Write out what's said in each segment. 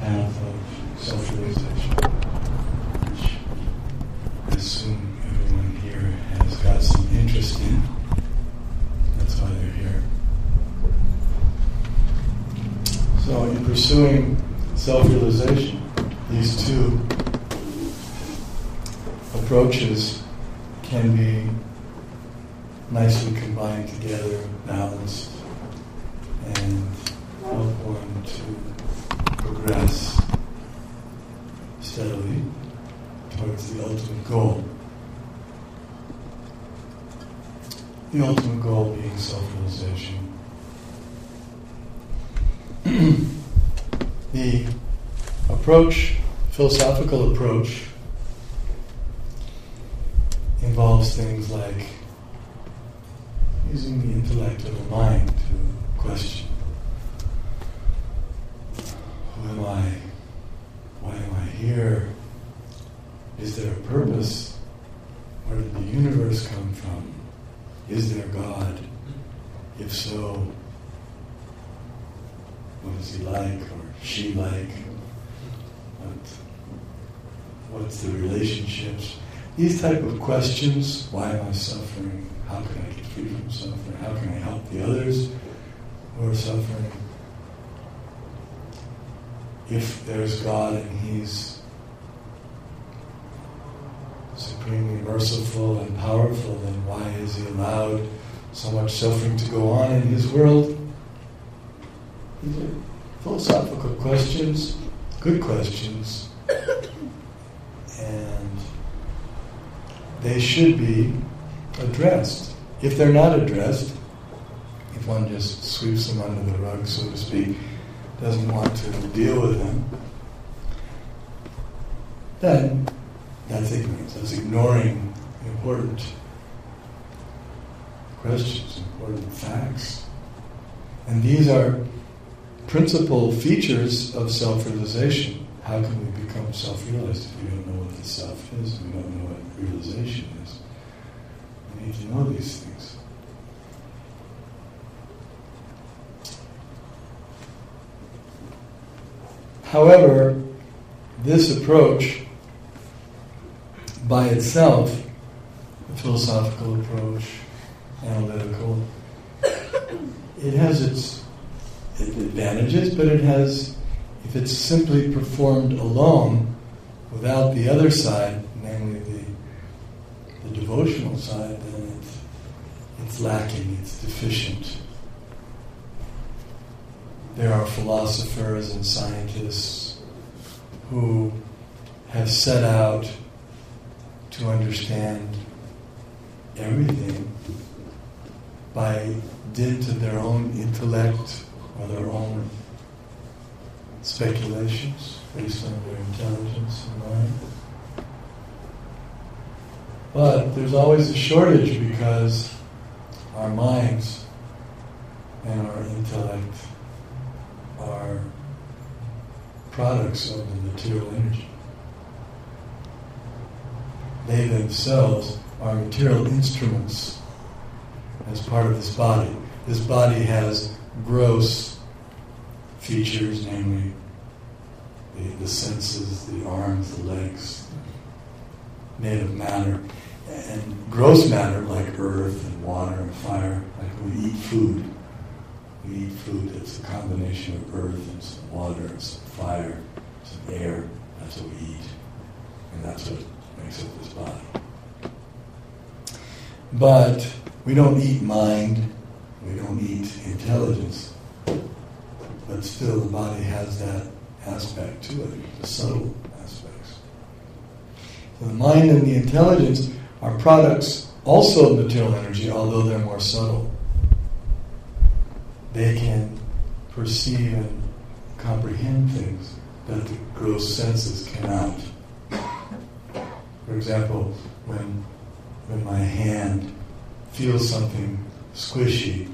path of self-realization, which I assume everyone here has got some interest in. That's why they're here. So in pursuing self-realization, these two approaches can be nicely combined together, balanced, and help one to progress steadily towards the ultimate goal. The ultimate goal being self-realization. The approach, philosophical approach, involves things like using the intellect of the mind to question. Who am I? Why am I here? Is there a purpose? Where did the universe come from? Is there God? If so, what is he like or she like? What's the relationships? These type of questions, why am I suffering? How can I get free from suffering? How can I help the others who are suffering? If there's God and He's supremely merciful and powerful, then why is He allowed so much suffering to go on in His world? These are philosophical questions, good questions, and they should be addressed. If they're not addressed, if one just sweeps them under the rug, so to speak, doesn't want to deal with them, then that's ignorance. That's ignoring important questions, important facts. And these are principal features of self-realization. How can we become self-realized if we don't know what the self is, we don't know what realization is? We need to know these things. However, this approach by itself, the philosophical approach, analytical, it has its advantages, but it has, if it's simply performed alone, without the other side, namely the devotional side, then it's lacking, it's deficient. There are philosophers and scientists who have set out to understand everything by dint of their own intellect or their own speculations based on their intelligence and mind. But there's always a shortage because our minds and our intellect are products of the material energy. They themselves are material instruments as part of this body. This body has gross features, namely the senses, the arms, the legs, made of matter. And gross matter, like earth and water and fire, like when we eat food. We eat food that's a combination of earth and some water and some fire, some air. That's what we eat. And that's what makes up this body. But we don't eat mind, we don't eat intelligence, but still the body has that aspect to it, the subtle aspects. So the mind and the intelligence are products also of material energy, although they're more subtle. They can perceive and comprehend things that the gross senses cannot. For example, when my hand feels something squishy,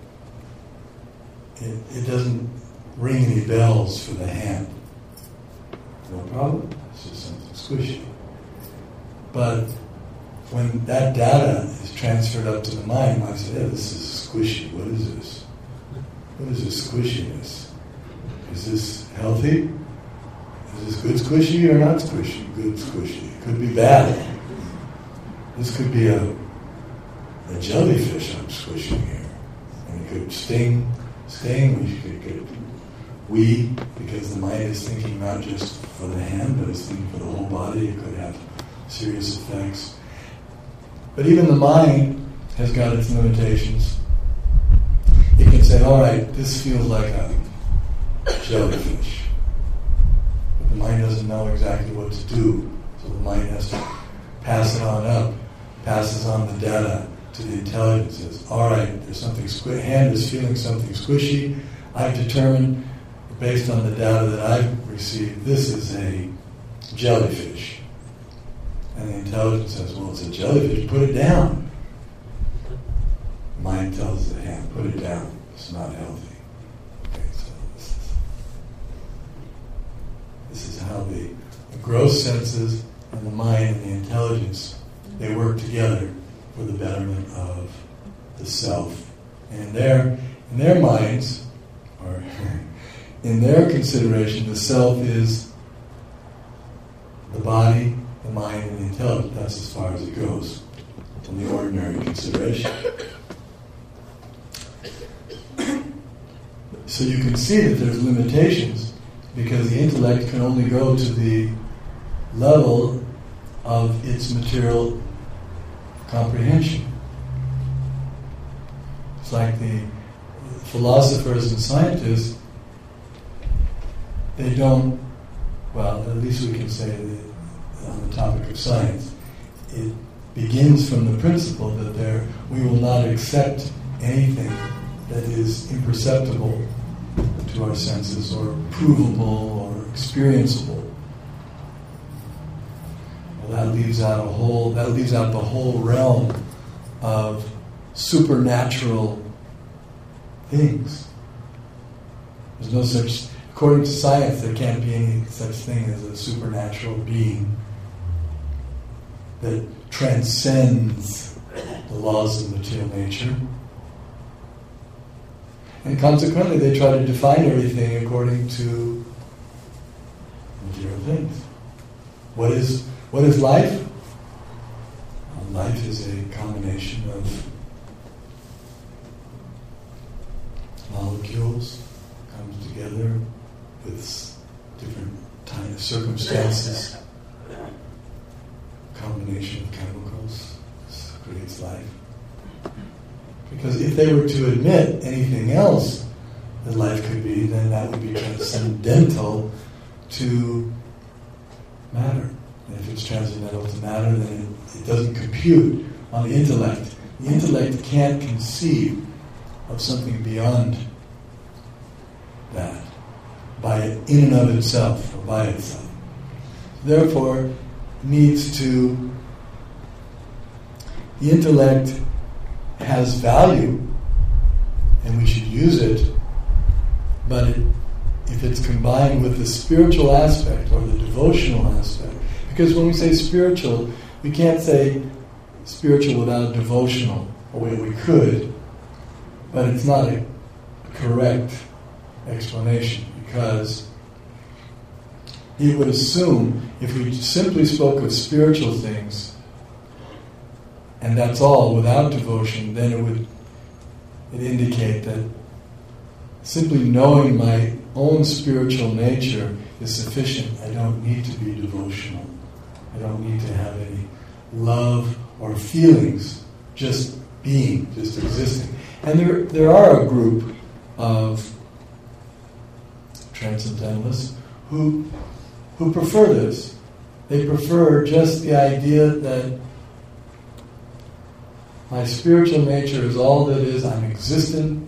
it doesn't ring any bells for the hand. No problem, it's just something squishy. But when that data is transferred up to the mind, I say, yeah, this is squishy, what is this? What is this squishiness? Is this healthy? Is this good squishy or not squishy? Good squishy. It could be bad. This could be a jellyfish I'm squishing here. And it could sting, we, because the mind is thinking not just for the hand, but it's thinking for the whole body. It could have serious effects. But even the mind has got its limitations. It can say, all right, this feels like a jellyfish. But the mind doesn't know exactly what to do. So the mind has to pass it on up, passes on the data to the intelligence. Says, all right, there's something hand is feeling something squishy. I've determined, based on the data that I've received, this is a jellyfish. And the intelligence says, well, it's a jellyfish, put it down. The mind tells the hand, put it down. It's not healthy. Okay, so this is how the gross senses and the mind and the intelligence, they work together for the betterment of the self. And in their minds, or in their consideration, the self is the body, the mind, and the intelligence. That's as far as it goes in the ordinary consideration. So you can see that there's limitations, because the intellect can only go to the level of its material comprehension. It's like the philosophers and scientists, they don't, well, at least we can say that on the topic of science, it begins from the principle that we will not accept anything that is imperceptible to our senses, or provable, or experienceable. Well, that leaves out the whole realm of supernatural things. There's no such, according to science, there can't be any such thing as a supernatural being that transcends the laws of material nature. And consequently, they try to define everything according to material things. What is life? Well, life is a combination of molecules comes together with different kind of circumstances. Combination of chemicals creates life. Because if they were to admit anything else that life could be, then that would be transcendental to matter. And if it's transcendental to matter, then it doesn't compute on the intellect. The intellect can't conceive of something beyond that, in and of itself, or by itself. Therefore, the intellect has value, and we should use it, but if it's combined with the spiritual aspect or the devotional aspect, because when we say spiritual, we can't say spiritual without devotional, or we could, but it's not a correct explanation, because it would assume if we simply spoke of spiritual things and that's all without devotion, then it would indicate that simply knowing my own spiritual nature is sufficient. I don't need to be devotional. I don't need to have any love or feelings, just being, just existing. And there are a group of transcendentalists who prefer this. They prefer just the idea that my spiritual nature is all that is. I'm existing,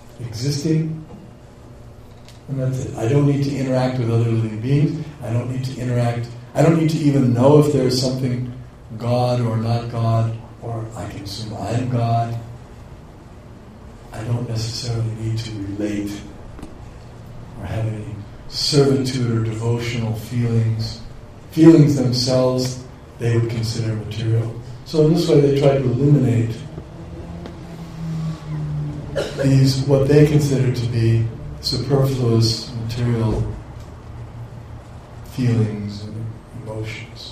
and that's it. I don't need to interact with other living beings. I don't need to even know if there's something God or not God, or I can assume I'm God. I don't necessarily need to relate or have any servitude or devotional feelings. Feelings themselves, they would consider material. So in this way they try to eliminate these, what they consider to be superfluous material feelings and emotions.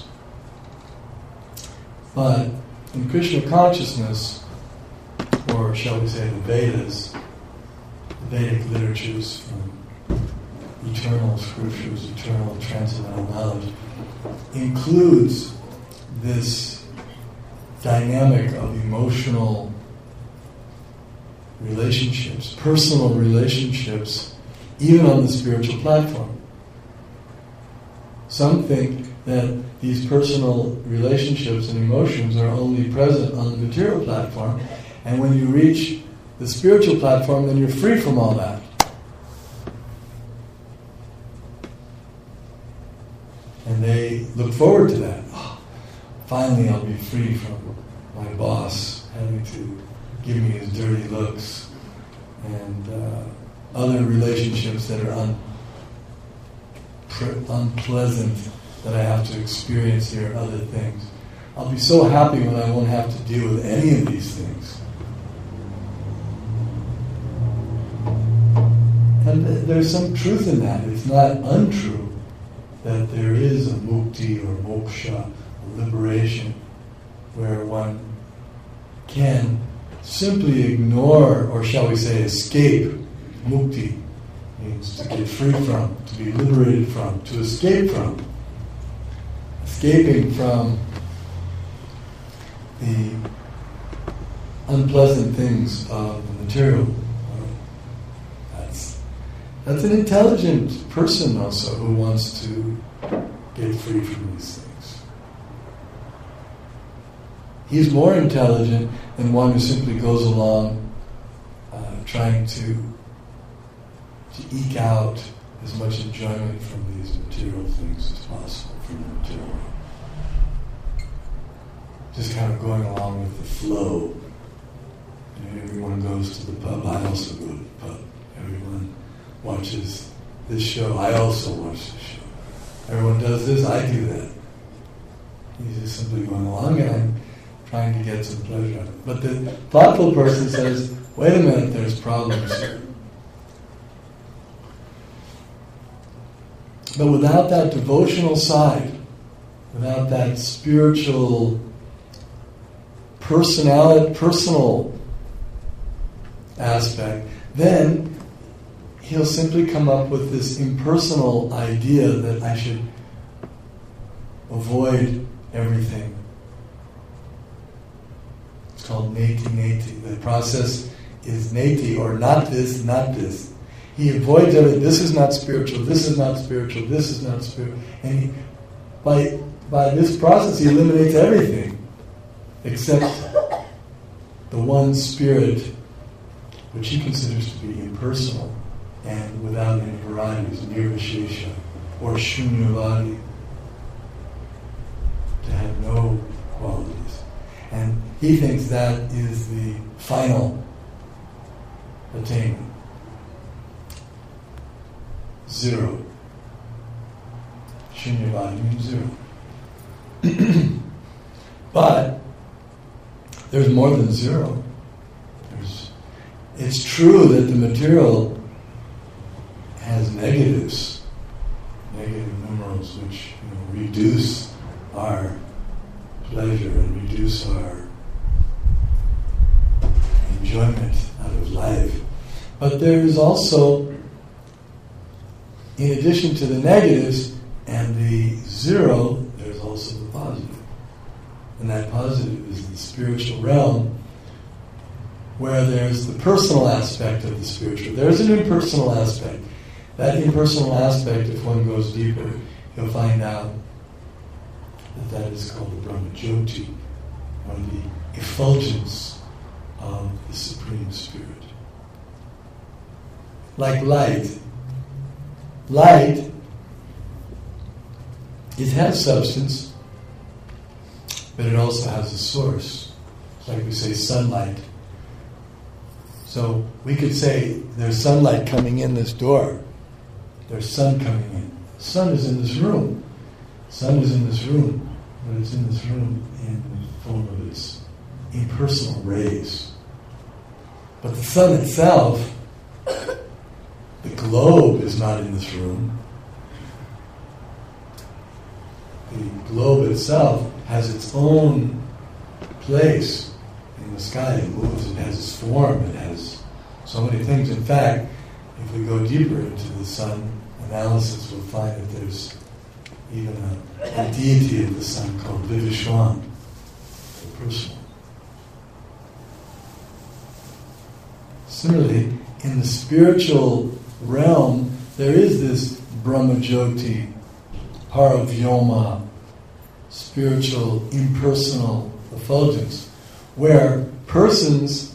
But in Krishna consciousness, or shall we say the Vedas, the Vedic literatures from eternal scriptures, eternal transcendental knowledge, includes this dynamic of emotional relationships, personal relationships, even on the spiritual platform. Some think that these personal relationships and emotions are only present on the material platform, and when you reach the spiritual platform, then you're free from all that. And they look forward to that. Oh, finally I'll be free from my boss having to give me his dirty looks and other relationships that are unpleasant that I have to experience here, other things. I'll be so happy when I won't have to deal with any of these things. And there's some truth in that. It's not untrue that there is a mukti or moksha, a liberation, where one can simply ignore, or shall we say escape. Mukti means to get free from, to be liberated from, to escape from. Escaping from the unpleasant things of the material world. That's an intelligent person also who wants to get free from these things. He's more intelligent than one who simply goes along trying to eke out as much enjoyment from these material things as possible from the material world. Just kind of going along with the flow. You know, everyone goes to the pub. I also go to the pub. Everyone watches this show. I also watch this show. Everyone does this. I do that. He's just simply going along, and I'm trying to get some pleasure out of it. But the thoughtful person says, wait a minute, there's problems here. But without that devotional side, without that spiritual, personal aspect, then he'll simply come up with this impersonal idea that I should avoid everything. It's called neti. The process is neti, or not this, not this. He avoids everything. This is not spiritual. This is not spiritual. This is not spiritual. And by this process, he eliminates everything except the one spirit, which he considers to be impersonal and without any varieties, nirvishesha or shunyavadi, to have no qualities. And he thinks that is the final attainment. Zero. Shunyavadi means zero. But there's more than zero. It's true that the material has negatives, negative numerals, which reduce our pleasure and reduce our enjoyment out of life. But there is also, in addition to the negatives and the zero, there's also the positive. And that positive is the spiritual realm, where there's the personal aspect of the spiritual. There's an impersonal aspect. That impersonal aspect, if one goes deeper, you'll find out that is called the Brahmajyoti, or the effulgence of the Supreme Spirit. Like light. Light, it has substance, but it also has a source. It's like we say sunlight. So we could say there's sunlight coming in this door. There's sun coming in. Sun is in this room. Sun is in this room, but it's in this room in the form of its impersonal rays. But the sun itself, the globe, is not in this room. the globe itself has its own place in the sky. It moves, it has its form, it has so many things. In fact, if we go deeper into the sun analysis, we'll find that there's even a deity of the sun called Vivishwan, the personal. Similarly, in the spiritual realm, there is this Brahmajyoti, Paravyoma, spiritual, impersonal effulgence, where persons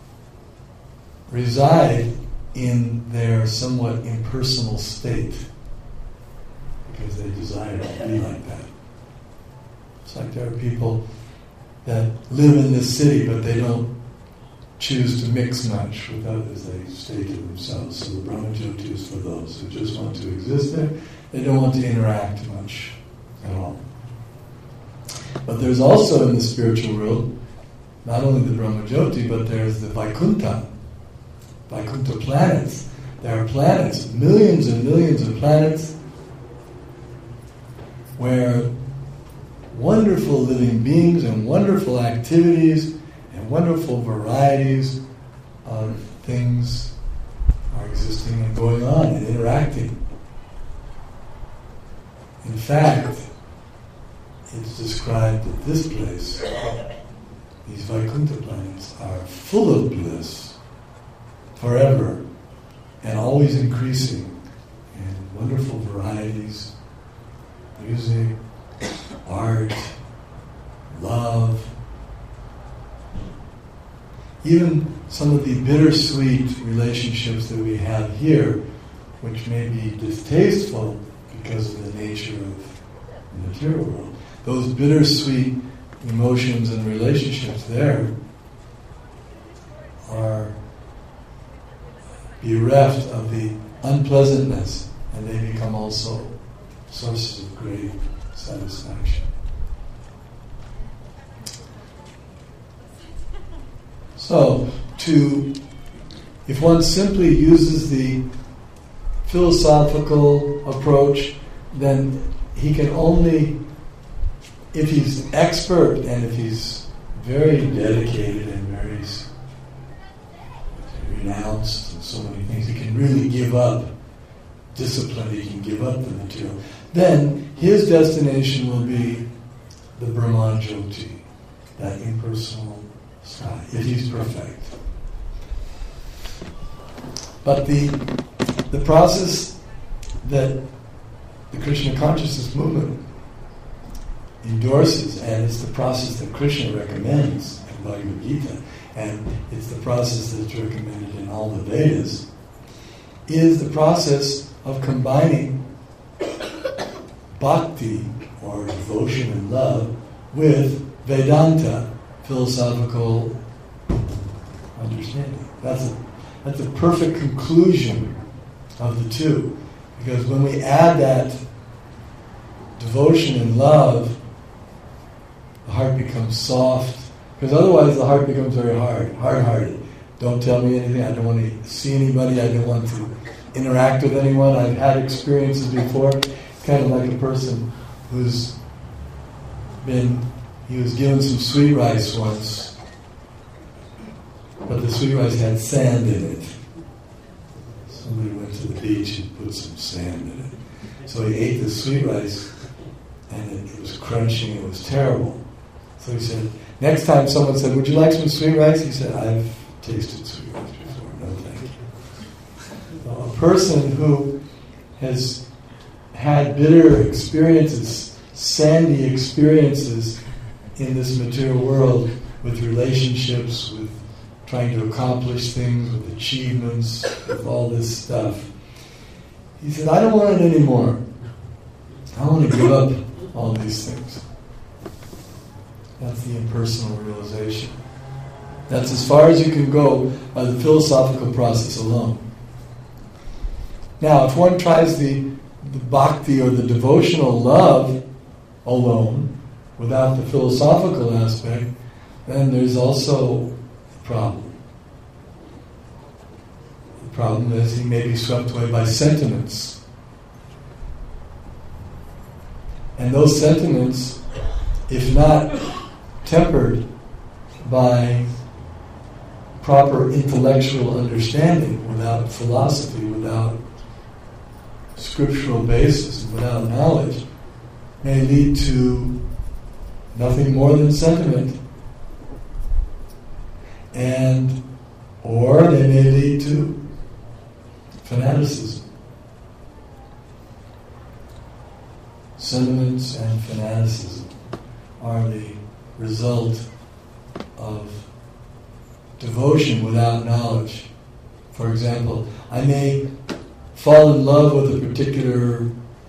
reside in their somewhat impersonal state because they desire to be like that. It's like there are people that live in this city, but they don't choose to mix much with others. They stay to themselves. So the Brahmajyoti is for those who just want to exist there. They don't want to interact much at all. But there's also in the spiritual world not only the Brahmajyoti, but there's the Vaikuntha planets. There are planets, millions and millions of planets, where wonderful living beings and wonderful activities and wonderful varieties of things are existing and going on and interacting. In fact, it's described that this place, these Vaikuntha planets, are full of bliss forever and always increasing in wonderful varieties, music, art, love. Even some of the bittersweet relationships that we have here, which may be distasteful because of the nature of the material world, those bittersweet emotions and relationships there are bereft of the unpleasantness, and they become also sources of great satisfaction. So, if one simply uses the philosophical approach, then he can only, if he's expert and if he's very dedicated and very renounced and so many things, he can really give up discipline, he can give up the material. Then his destination will be the Brahmajyoti, that impersonal sky, if he's perfect. But the process that the Krishna consciousness movement endorses, and it's the process that Krishna recommends in Bhagavad Gita, and it's the process that's recommended in all the Vedas, is the process of combining bhakti, or devotion and love, with Vedanta, philosophical understanding. That's a perfect conclusion of the two. Because when we add that devotion and love, the heart becomes soft. Because otherwise the heart becomes very hard-hearted. Don't tell me anything, I don't want to see anybody, I don't want to interact with anyone. I've had experiences before. It's kind of like a person he was given some sweet rice once, but the sweet rice had sand in it. Somebody went to the beach and put some sand in it. So he ate the sweet rice, and it was crunching, it was terrible. So he said, next time someone said, would you like some sweet rice? He said, I've tasted sweet rice before, no thank you. So a person who has had bitter experiences, sandy experiences in this material world with relationships, with trying to accomplish things, with achievements, with all this stuff. He said, I don't want it anymore. I want to give up all these things. That's the impersonal realization. That's as far as you can go by the philosophical process alone. Now, if one tries the bhakti or the devotional love alone, without the philosophical aspect, then there's also a problem. The problem is he may be swept away by sentiments. And those sentiments, if not tempered by proper intellectual understanding, without philosophy, without scriptural basis, without knowledge, may lead to nothing more than sentiment, or they may lead to fanaticism. Sentiments and fanaticism are the result of devotion without knowledge. For example, I may fall in love with a particular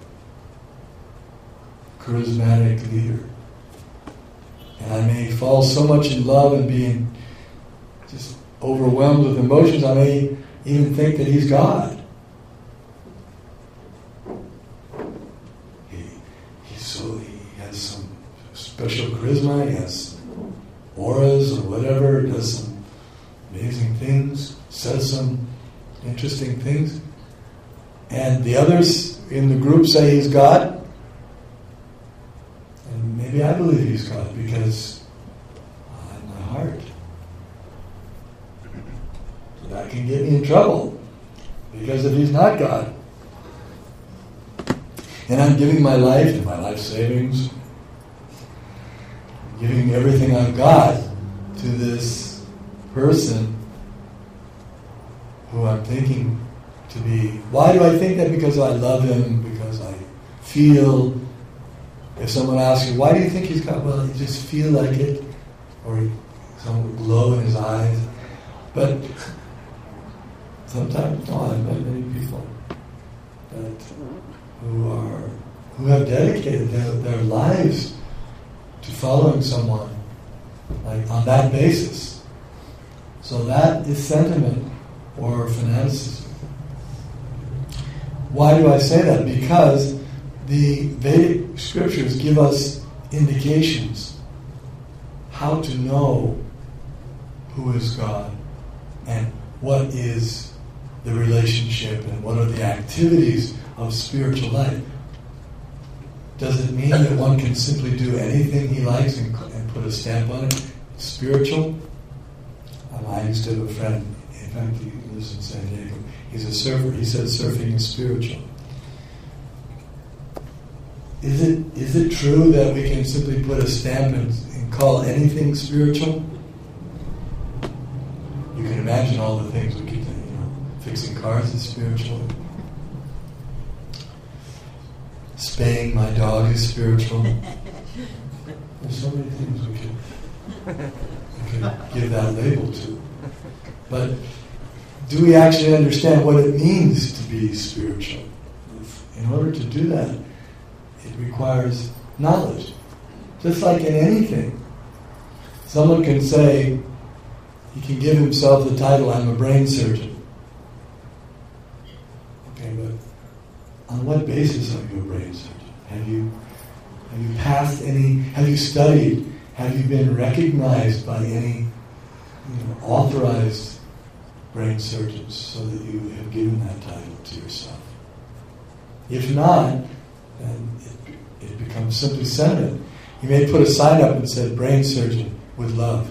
charismatic leader. And I may fall so much in love and be just overwhelmed with emotions, I may even think that he's God. He has some special charisma, he has auras or whatever, does some amazing things, says some interesting things. And the others in the group say he's God. And maybe I believe he's God because in my heart that can get me in trouble because if he's not God. And I'm giving my life and my life savings, giving everything I've got to this person who I'm thinking to be. Why do I think that? Because I love him, because I feel. If someone asks you, why do you think he's God? Well, you just feel like it, or some glow in his eyes. But sometimes, no, I've met many people who have dedicated their lives to following someone, like on that basis. So that is sentiment or fanaticism. Why do I say that? Because the Vedic scriptures give us indications how to know who is God and what is the relationship and what are the activities of spiritual life. Does it mean that one can simply do anything he likes and put a stamp on it? Spiritual? I used to have a friend, in fact he lives in San Diego, he's a surfer, he said surfing is spiritual. Is it true that we can simply put a stamp and call anything spiritual? You can imagine all the things we could do. Fixing cars is spiritual. Spaying my dog is spiritual. There's so many things we could give that label to. But do we actually understand what it means to be spiritual? In order to do that, it requires knowledge. Just like in anything. Someone can say, he can give himself the title, I'm a brain surgeon. Okay, but on what basis are you a brain surgeon? Have you passed any, have you studied, have you been recognized by any authorized brain surgeons so that you have given that title to yourself? If not, then it becomes simply sentiment. You may put a sign up and say, brain surgeon with love.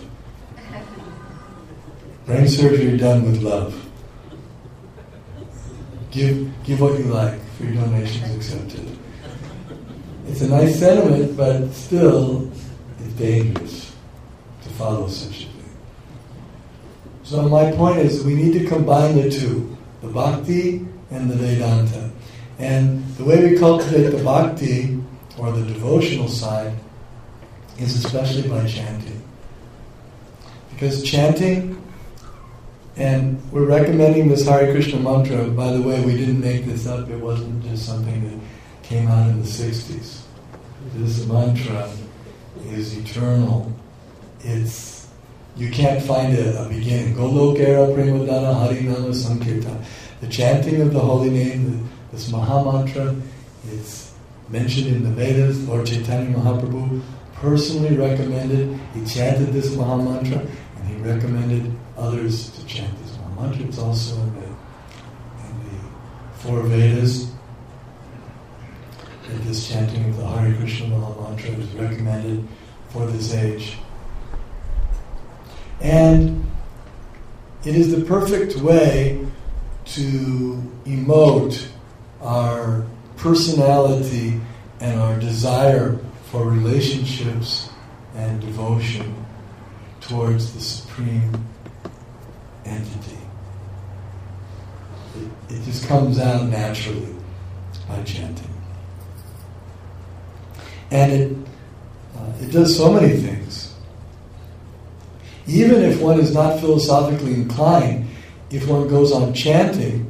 Brain surgery done with love. Give what you like, free donations accepted. It's a nice sentiment, but still, it's dangerous to follow such a thing. So my point is, we need to combine the two, the bhakti and the Vedanta. And the way we cultivate the bhakti, or the devotional side, is especially by chanting. Because chanting, and we're recommending this Hare Krishna mantra, by the way, we didn't make this up, it wasn't just something that came out in the 60s. This mantra is eternal. You can't find a beginning. Golokera Premadana Harinama Sankirtan. The chanting of the holy name, this Maha Mantra, is mentioned in the Vedas. Lord Chaitanya Mahaprabhu personally recommended, he chanted this Maha Mantra, and he recommended others to chant this Maha Mantra. It's also in the 4 Vedas. that this chanting of the Hare Krishna Maha Mantra is recommended for this age. And it is the perfect way to emote our personality and our desire for relationships and devotion towards the Supreme Entity. It just comes out naturally by chanting. And it does so many things. Even if one is not philosophically inclined, if one goes on chanting,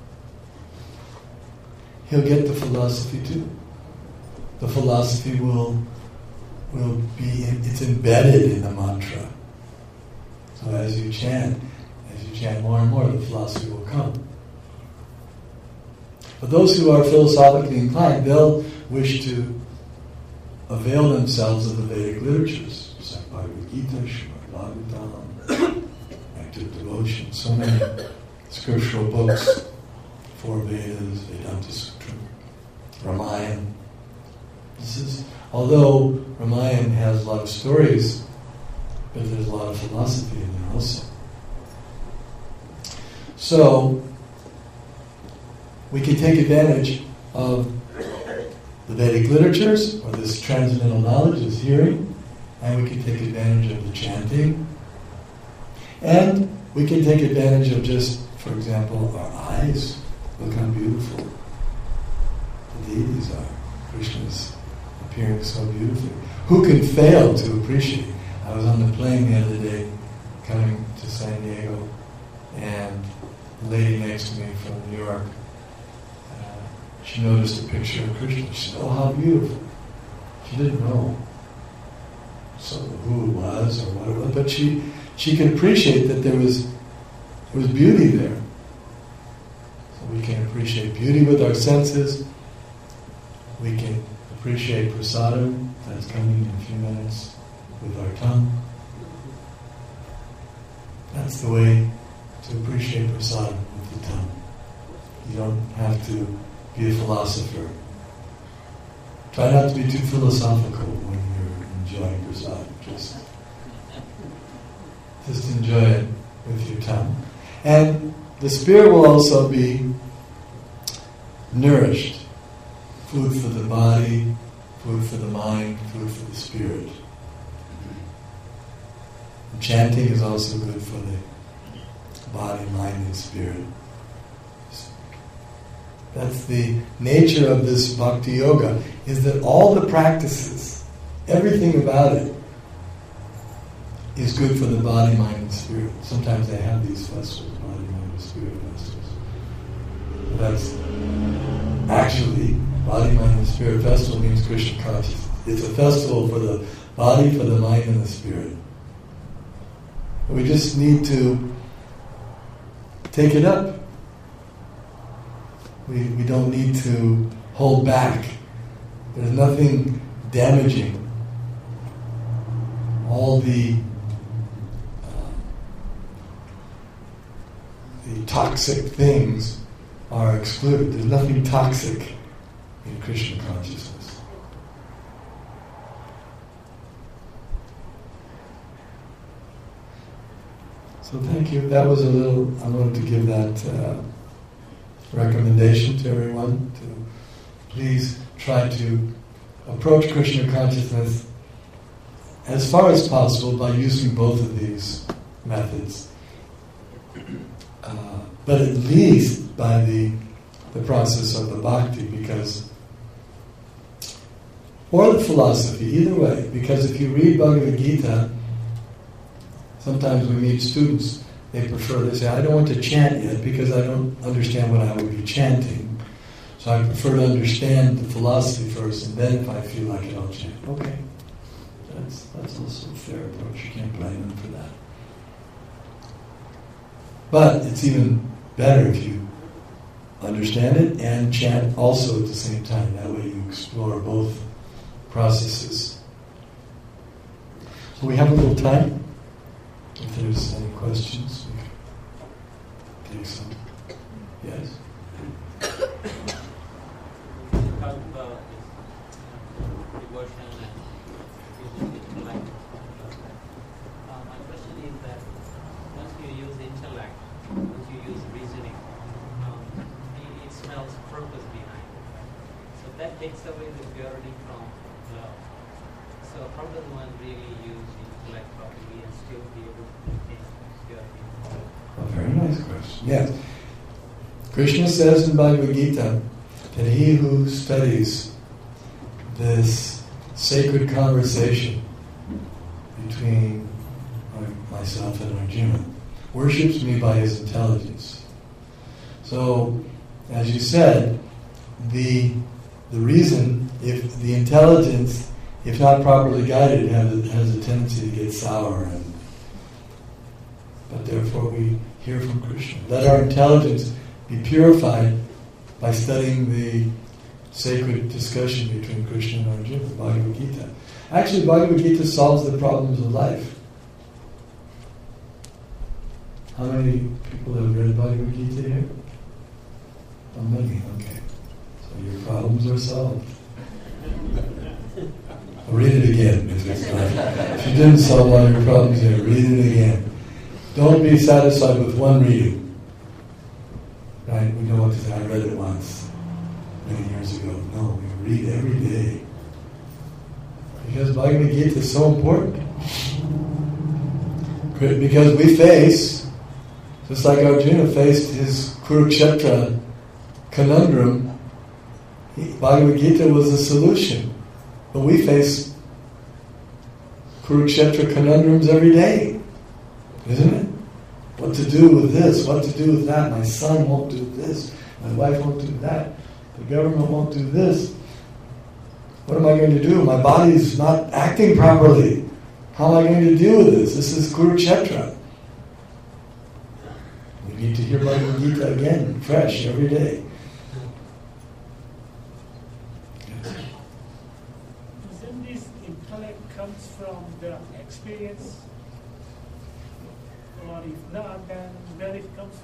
he'll get the philosophy too. The philosophy will be, it's embedded in the mantra. So as you chant more and more, the philosophy will come. But those who are philosophically inclined, they'll wish to avail themselves of the Vedic literatures, like Bhagavad Gita, Srimad Bhagavatam, Active Devotion, so many scriptural books, 4 Vedas, Vedanta Sutra, Ramayana. Although Ramayana has a lot of stories, but there's a lot of philosophy in there also. So, we can take advantage of the Vedic literatures, or this transcendental knowledge, this hearing, and we can take advantage of the chanting, and we can take advantage of just, for example, our eyes. Look how beautiful the deities are. Krishna's appearing so beautifully. Who can fail to appreciate? I was on the plane the other day coming to San Diego, and the lady next to me from New York, she noticed a picture of Krishna. She said, "Oh, how beautiful." She didn't know who it was or what it was, but she could appreciate that there was beauty there. So we can appreciate beauty with our senses. We can appreciate prasadam, that's coming in a few minutes, with our tongue. That's the way to appreciate prasadam, with the tongue. You don't have to be a philosopher. Try not to be too philosophical when you're enjoying prasadam. Just enjoy it with your tongue. And the spirit will also be nourished. Food for the body, food for the mind, food for the spirit. And chanting is also good for the body, mind, and spirit. That's the nature of this bhakti yoga, is that all the practices, everything about it, is good for the body, mind, and spirit. Sometimes they have these festivals, body, mind, and spirit festivals. But that's actually, body, mind, and spirit festival means Krishna consciousness. It's a festival for the body, for the mind, and the spirit. We just need to take it up. We don't need to hold back. There's nothing damaging. All the toxic things are excluded. There's nothing toxic in Krishna consciousness. So thank you. That was I wanted to give that recommendation to everyone to please try to approach Krishna consciousness as far as possible by using both of these methods. But at least by the process of the bhakti, because, or the philosophy, either way, because if you read Bhagavad Gita, sometimes we meet students, they say, I don't want to chant yet because I don't understand what I would be chanting. So I prefer to understand the philosophy first, and then if I feel like it, I'll chant. Okay. That's also a fair approach. You can't blame them for that. But it's even better if you understand it and chant also at the same time. That way you explore both processes. So we have a little time. If there's any questions, we can take some. Yes? Talk about devotion and using intellect. My question is that once you use intellect, once you use reasoning, it smells purpose behind it. So that takes away the purity from love. So how does one really use intellect properly and still be able to maintain purity? A very nice question. Yes. Krishna says in Bhagavad Gita that he who studies this sacred conversation between myself and Arjuna worships me by his intelligence. So, as you said, the reason, if the intelligence, if not properly guided, has a tendency to get sour, but therefore we hear from Krishna. Let our intelligence be purified by studying the sacred discussion between Krishna and Arjuna, Bhagavad Gita. Actually, Bhagavad Gita solves the problems of life. How many people have read Bhagavad Gita here? How many? Okay. So your problems are solved. I'll read it again. If you didn't solve all your problems here, read it again. Don't be satisfied with one reading. Right? We know what to say. I read it once, many years ago. No, we read every day. Because Bhagavad Gita is so important. Because we face, just like Arjuna faced his Kurukshetra conundrum, Bhagavad Gita was the solution. But we face Kurukshetra conundrums every day, isn't it? What to do with this, what to do with that. My son won't do this, my wife won't do that, the government won't do this. What am I going to do? My body's not acting properly. How am I going to deal with this? This is Kurukshetra. We need to hear Bhagavad Gita again, fresh, every day. Isn't this intellect comes from the experience? Or if not, then where it comes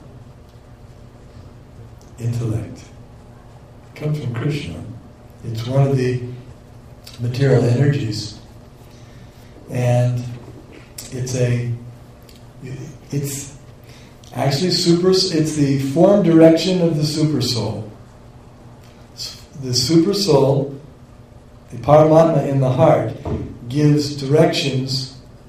from? Intellect. It comes from Krishna. It's one of the material energies. And it's actually it's the form direction of the super soul. The super soul, the Paramatma in the heart, gives directions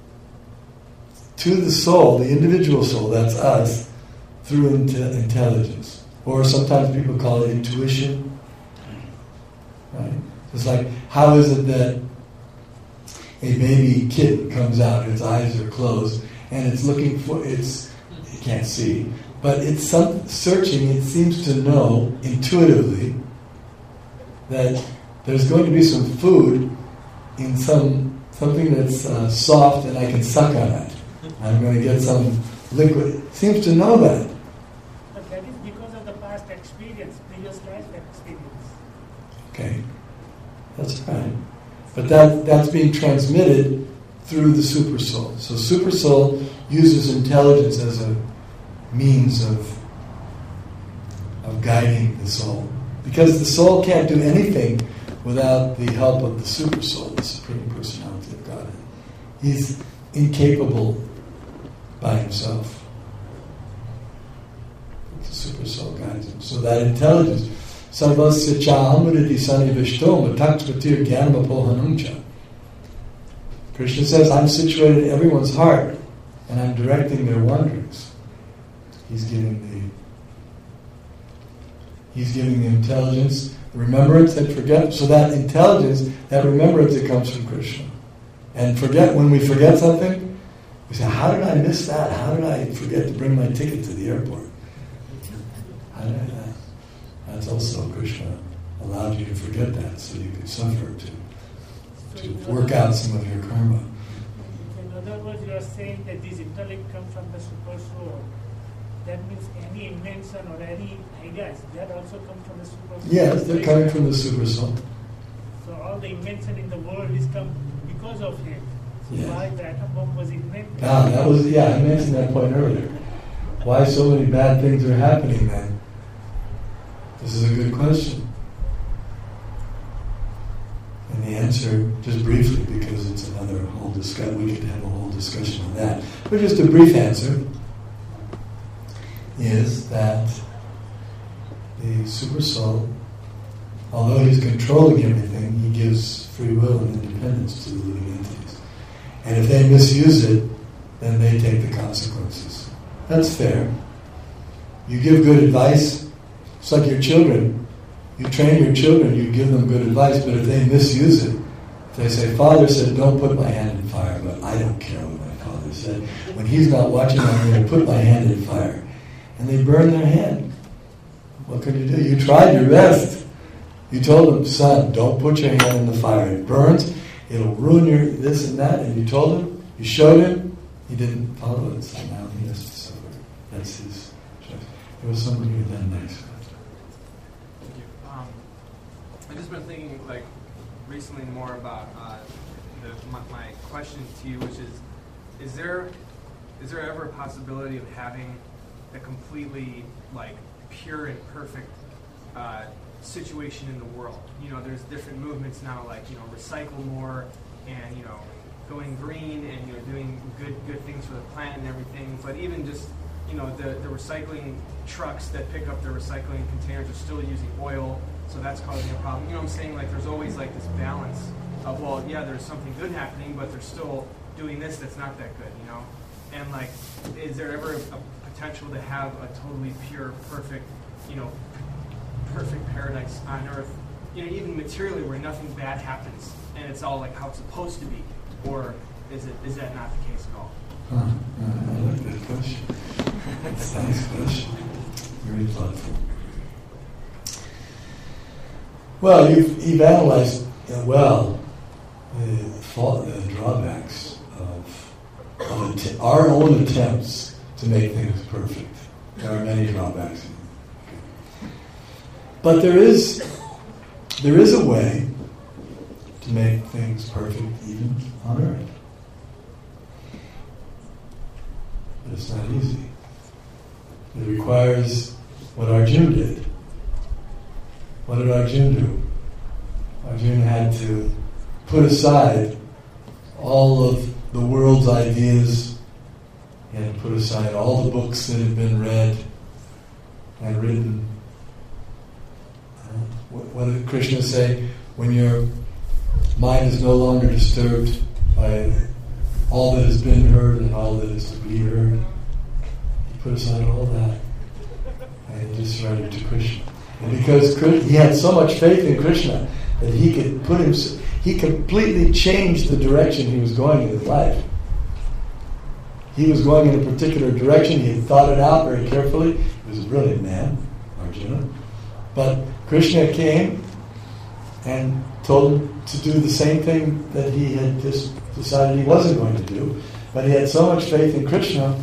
to the soul, the individual soul, that's us, through intelligence. Or sometimes people call it intuition. Right? It's like, how is it that a baby kitten comes out, its eyes are closed, and it's looking for, it can't see, but it's searching, it seems to know intuitively that there's going to be some food in something that's soft and I can suck on it. I'm going to get some liquid. It seems to know that. But that is because of the past experience, previous life experience. Okay, that's right. But that's being transmitted through the super soul. So super soul uses intelligence as a means of guiding the soul. Because the soul can't do anything without the help of the super soul, the Supreme Personality of Godhead. He's incapable by himself. The super soul guides him. So that intelligence, sarvasya chahamuriti sanivishto matakshpatir gyanapohanumcha. Krishna says, I'm situated in everyone's heart and I'm directing their wanderings. He's giving the intelligence, the remembrance and forget. So that intelligence, that remembrance, it comes from Krishna. And when we forget something, we say, how did I miss that? How did I forget to bring my ticket to the airport? How did I that? That's also Krishna allowed you to forget that so you could suffer to work out some of your karma. In other words, you are saying that this intellect comes from the super soul. That means any invention or any ideas, that also comes from the super soul. Yes, they're coming from the super soul. So all the invention in the world is come because of him. So Yes. why the atom bomb was invented? I mentioned that point earlier. Why so many bad things are happening then? This is a good question. And the answer just briefly, because it's another whole discussion. We could have a whole discussion on that. But just a brief answer is that the super soul, although he's controlling everything, he gives free will and independence to the living entities. And if they misuse it, then they take the consequences. That's fair. You give good advice, it's like your children. You train your children, you give them good advice, but if they misuse it, if they say, Father said, don't put my hand in fire, but I don't care what my father said. When he's not watching, I'm going to put my hand in fire. And they burn their hand. What can you do? You tried your best. You told them, son, don't put your hand in the fire. It burns, it'll ruin your this and that. And you told him, you showed him, he didn't follow it, so now he has to suffer. That's his choice. There was somebody who done nice. Thank you. I've just been thinking, like, recently more about my question to you, which is there ever a possibility of having a completely, like, pure and perfect situation in the world? You know, there's different movements now, like, you know, recycle more and, you know, going green and, you know, doing good things for the planet and everything. But even just, you know, the recycling trucks that pick up the recycling containers are still using oil, so that's causing a problem. You know what I'm saying? Like, there's always, like, this balance of, well, yeah, there's something good happening, but they're still doing this that's not that good, you know? And, like, is there ever a potential to have a totally pure, perfect, you know, perfect paradise on Earth, you know, even materially, where nothing bad happens and it's all like how it's supposed to be? Or is that not the case at all? I like that question. That's a nice question. Very thoughtful. Well, you've analyzed well the drawbacks of our own attempts to make things perfect. There are many drawbacks. But there is a way to make things perfect even on Earth. But it's not easy. It requires what Arjuna did. What did Arjuna do? Arjuna had to put aside all of the world's ideas. He had to put aside all the books that had been read and written. What did Krishna say? When your mind is no longer disturbed by all that has been heard and all that is to be heard, he put aside all that and he surrendered to Krishna. And because he had so much faith in Krishna that he completely changed the direction he was going in his life. He was going in a particular direction. He had thought it out very carefully. He was a brilliant man, Arjuna. But Krishna came and told him to do the same thing that he had just decided he wasn't going to do. But he had so much faith in Krishna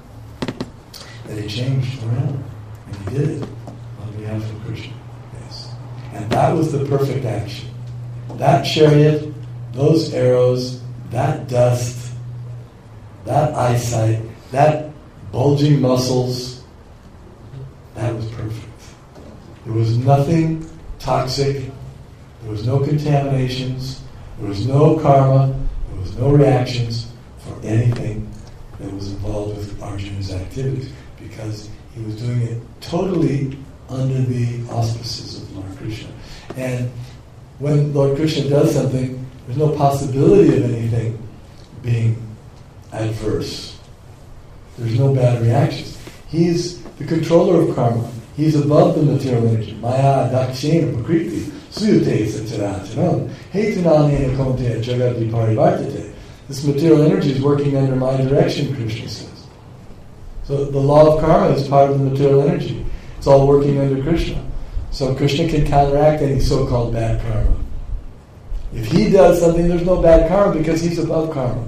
that he changed around. And he did it on behalf of Krishna. Yes. And that was the perfect action. That chariot, those arrows, that dust, that eyesight, that bulging muscles, that was perfect. There was nothing toxic. There was no contaminations. There was no karma. There was no reactions for anything that was involved with Arjuna's activities, because he was doing it totally under the auspices of Lord Krishna. And when Lord Krishna does something, there's no possibility of anything being adverse. There's no bad reactions. He's the controller of karma. He's above the material energy. Maya dakshena prakriti suyate satcharacharam hetunanena kaunteya jagati parivartate. This material energy is working under my direction, Krishna says. So the law of karma is part of the material energy. It's all working under Krishna. So Krishna can counteract any so-called bad karma. If he does something, there's no bad karma because he's above karma.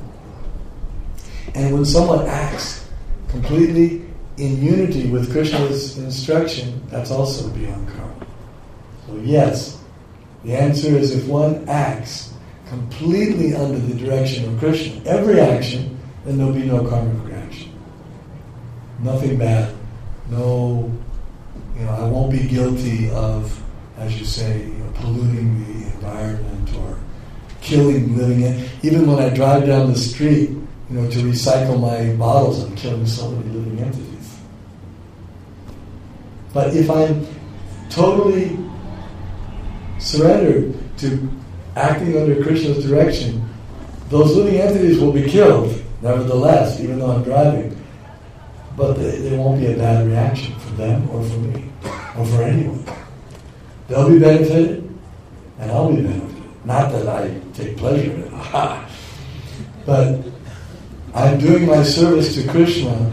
And when someone acts completely in unity with Krishna's instruction, that's also beyond karma. So yes, the answer is if one acts completely under the direction of Krishna, every action, then there'll be no karmic reaction. Nothing bad. No, I won't be guilty of, as you say, polluting the environment or killing living. Even when I drive down the street, to recycle my bottles, I'm killing so many living entities. But if I'm totally surrendered to acting under Krishna's direction, those living entities will be killed, nevertheless, even though I'm driving. But there won't be a bad reaction for them or for me or for anyone. They'll be benefited, and I'll be benefited. Not that I take pleasure in it, but I'm doing my service to Krishna,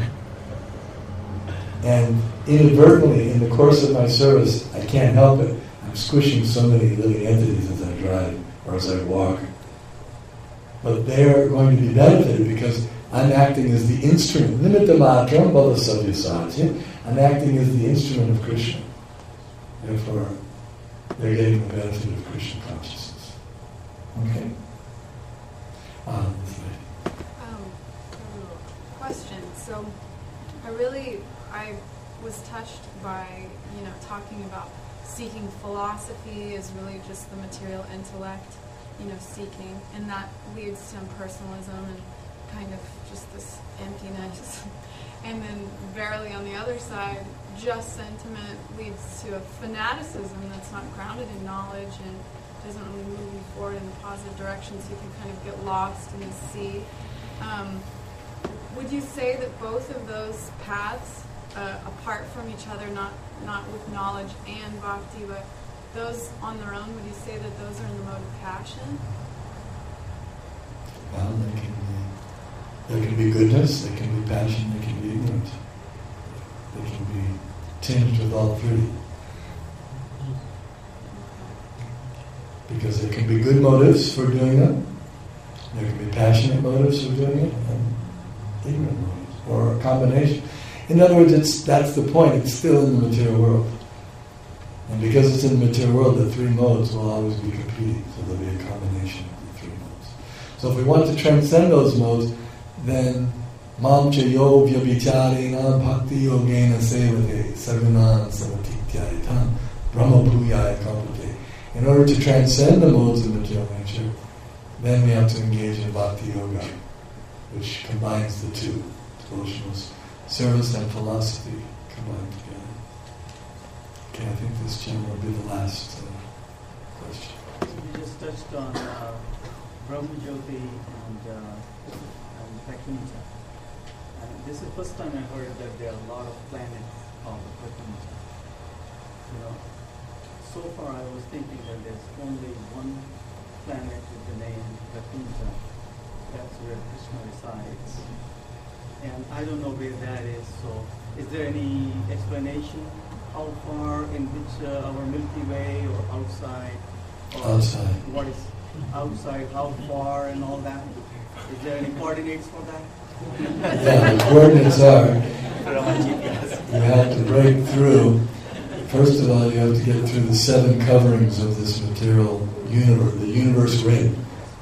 and inadvertently, in the course of my service, I can't help it. I'm squishing so many living entities as I drive or as I walk. But they are going to be benefited because I'm acting as the instrument. Nimitta matram bala savyasati. I'm acting as the instrument of Krishna. Therefore, they're getting the benefit of Krishna consciousness. Okay? This lady. Question. So, I was touched by, talking about seeking philosophy is really just the material intellect, seeking, and that leads to impersonalism and kind of just this emptiness. And then verily on the other side, just sentiment leads to a fanaticism that's not grounded in knowledge and doesn't really move you forward in the positive direction, so you can kind of get lost in the sea. Would you say that both of those paths, apart from each other, not with knowledge and bhakti, but those on their own, would you say that those are in the mode of passion? Well, there can be goodness, there can be passion, there can be ignorance. They can be tinged with all three. Because there can be good motives for doing them, there can be passionate motives for doing it, and ignorant motives, or a combination. In other words, that's the point, it's still in the material world. And because it's in the material world, the three modes will always be competing, so there'll be a combination of the three modes. So if we want to transcend those modes, then Mam cha yo vyabhicharena bhakti yogena sevate sarvanan samatityayatam brahma bhuyaya kampate. In order to transcend the modes of material nature, then we have to engage in bhakti yoga, which combines the two, devotional service and philosophy combined together. Okay, I think this Jim will be the last question. So we just touched on Brahma Jyoti and Prakinta. This is the first time I heard that there are a lot of planets called Prakinta. So far I was thinking that there's only one planet with the name Prakinta. That's where Krishna resides. And I don't know where that is, so is there any explanation how far in which our Milky Way or outside? Or outside. What is outside, how far and all that? Is there any coordinates for that? Yeah, the coordinates are, you have to break through, first of all you have to get through the 7 coverings of this material universe, the universe ring.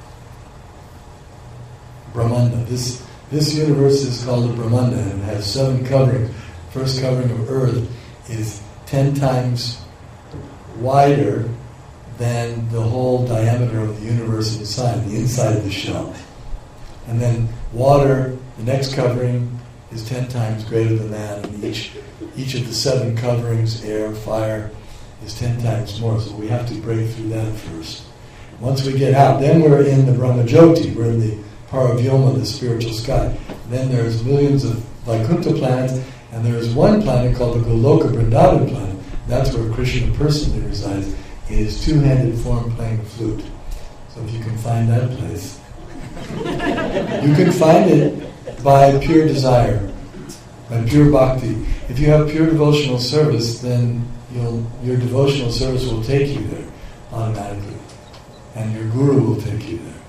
Brahmanda. This universe is called a Brahmanda and it has 7 coverings. First covering of Earth is 10 times wider than the whole diameter of the universe inside, the inside of the shell. And then water, the next covering, is 10 times greater than that, and each of the 7 coverings, air, fire, is 10 times more. So we have to break through that first. Once we get out, then we're in the Brahma Jyoti, we're in the Paravyoma, the spiritual sky. Then there's millions of Vaikuntha planets, and there's one planet called the Goloka Vrindavan planet. That's where Krishna personally resides in his 2-handed form playing the flute. So if you can find that place, you can find it by pure desire, by pure bhakti. If you have pure devotional service, then your devotional service will take you there automatically, and your guru will take you there.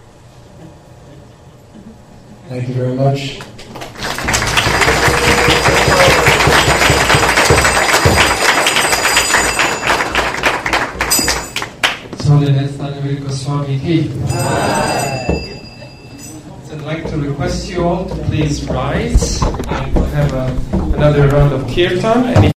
Thank you very much. Holiness Thanavir Goswami Ki. So I'd like to request you all to please rise and have another round of kirtan.